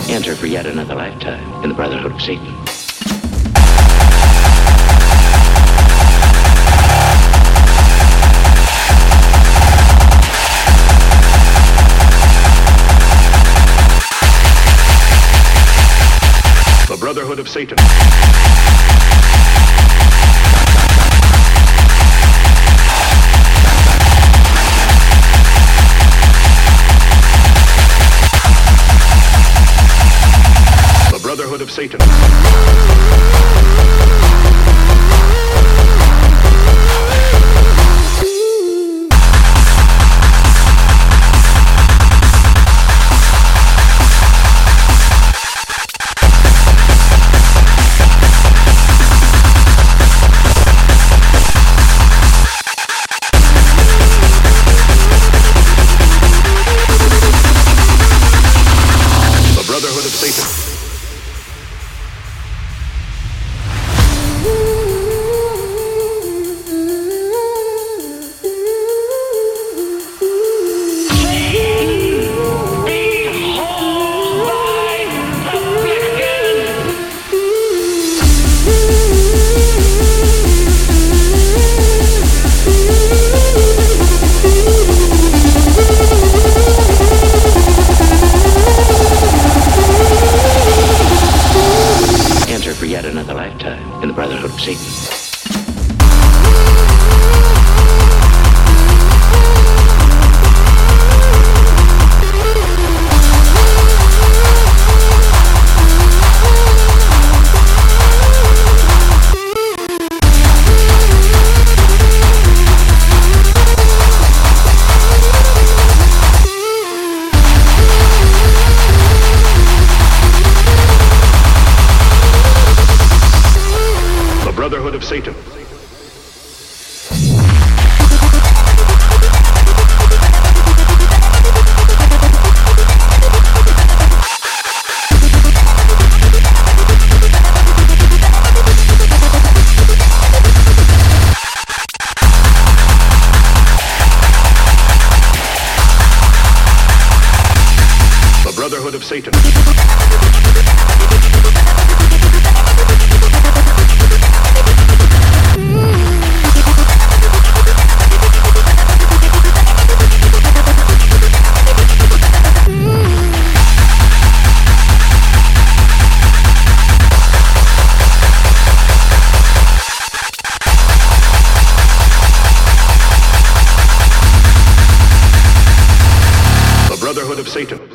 Enter for yet another lifetime in the Brotherhood of Satan. The Brotherhood of Satan. The Brotherhood of Satan. For yet another lifetime in the Brotherhood of Satan. Brotherhood of Satan. The Brotherhood of Satan. Brotherhood of Satan.